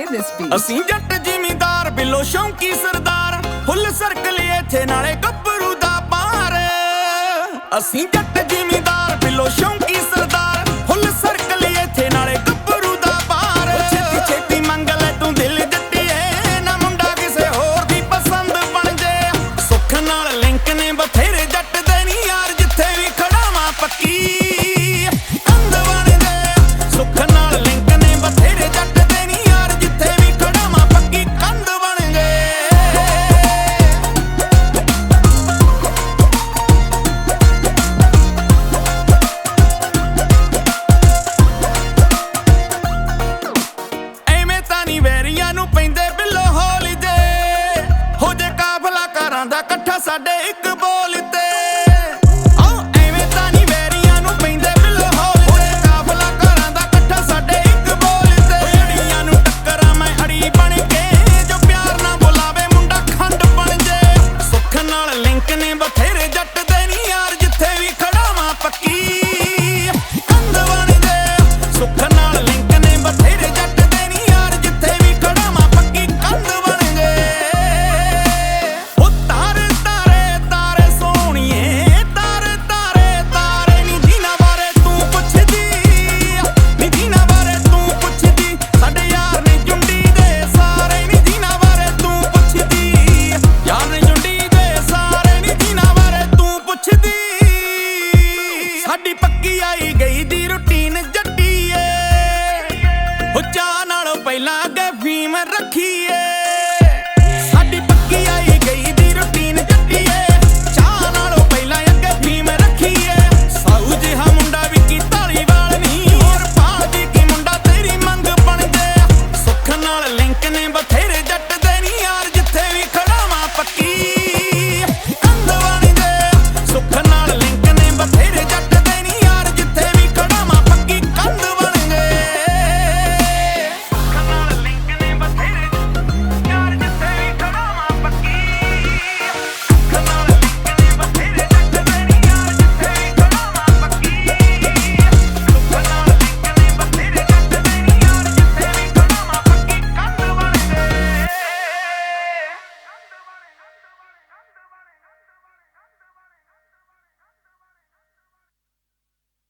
this beat. ਅਸੀਂ ਜੱਟ ਜ਼ਿਮੀਂਦਾਰ ਬਿੱਲੋ ਸ਼ੌਂਕੀ ਸਰਦਾਰ ਫੁੱਲ ਸਰਕਲ ਇੱਥੇ ਨਾਲੇ ਗੱਭਰੂ ਦਾ ਪਾਰ। ਅਸੀਂ ਜੱਟ ਜ਼ਿਮੀਂਦਾਰ ਬਿੱਲੋ ਸ਼ੌਂਕੀ ਸਰਦਾਰ ਫੁੱਲ ਸਰਕਲ ਇੱਥੇ ਨਾਲੇ ਗੱਭਰੂ ਦਾ ਪਾਰ। ਛੇਤੀ ਛੇਤੀ ਮੰਗ ਲੈ ਤੂੰ ਦਿਲ ਜੱਟੀਏ ਨਾ ਮੁੰਡਾ ਕਿਸੇ ਹੋਰ ਦੀ ਪਸੰਦ ਬਣ ਜੇ। ਸੁੱਖ ਨਾਲ ਲਿੰਕ ਨੇ ਬਥੇਰੇ ਜੱਟ ਦੇ ਨੀ ਯਾਰ ਜਿੱਥੇ ਵੀ ਖੜਾ ਵਾਂ ਪੱਕੀ ਕੰਧ ਬਣ ਜੇ। ਸੁੱਖ ਨਾਲ ਲਿੰਕ ਨੇ ਬਥੇਰੇ ਜੱਟ ਦੇ ਨੀ ਯਾਰ ਜਿੱਥੇ ਵੀ ਖੜਾ ਵਾਂ ਪੱਕੀ ਕੰਧ ਬਣ ਜੇ। ਐਵੇਂ ਤਾਂ ਨੀ ਵੈਰੀਆਂ ਨੂੰ ਪੈਂਦੇ ਬਿੱਲੋ ਹੌਲੀ ਜੇ ਹੋ ਜੇ ਕਾਫਲਾ ਘਰਾਂ ਦਾ ਇਕੱਠਾ ਸਾਡੇ ਇੱਕ ਬੋਲ